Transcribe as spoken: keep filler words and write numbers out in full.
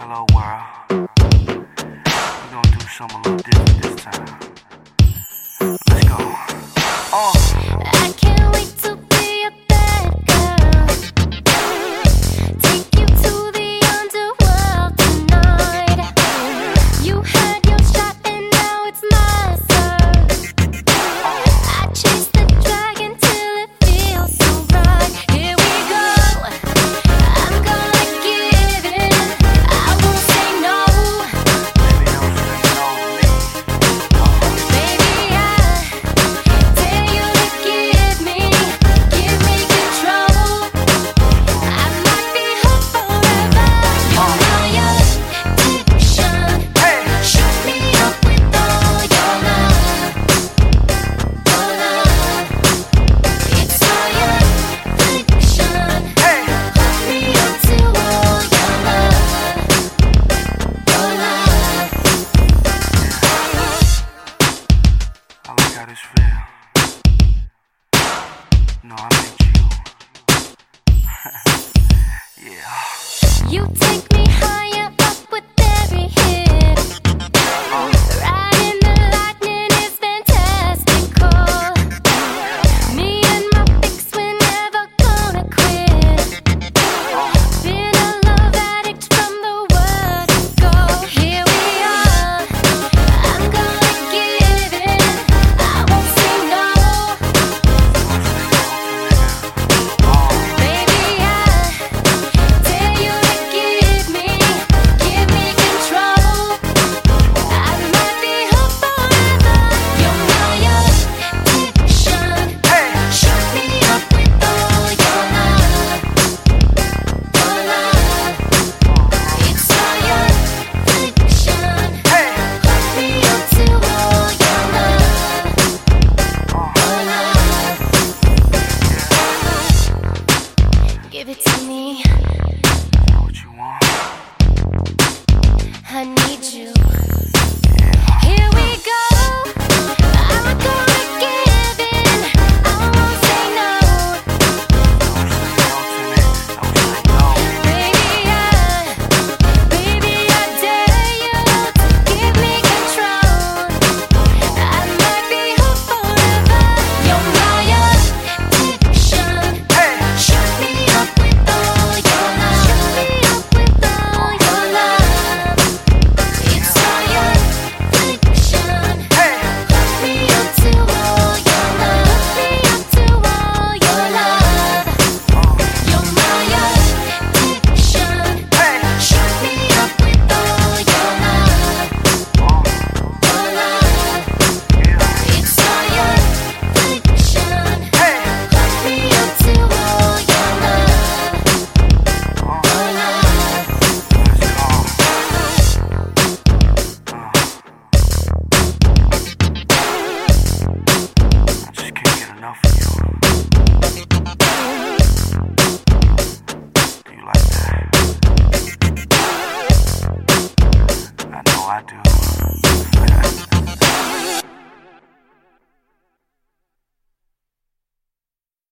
Hello world. We're gonna do something a little different this time. Let's go. Oh. I can't wait to be a bad girl. Take you to the underworld tonight. You had your shot and now it's my turn. I chase the dragon till it feels so right. Here we go. I'm gonna give in. I won't say no. Baby, don't say no to me. Baby, I dare you to give me, give me control. I might be hooked forever. You're my addiction. Shoot me up with all your love, your love. It's my addiction. Hook me up to all your love, your love. I like how this feel. No, I meant you. Yeah. You take me higher up with every hit. Riding the lightning is fantastical. Me and my fix, we're never gonna quit. Been a love addict from the word go. Here we are. I'm gonna give in. I won't say no. Baby, I dare you to give me, give me control. I might be hooked forever. You're my addiction. Shoot me up with all your love, your love. It's my addiction. Hook me up to all your love, your love. Give it to me. Is that what you want? I need you.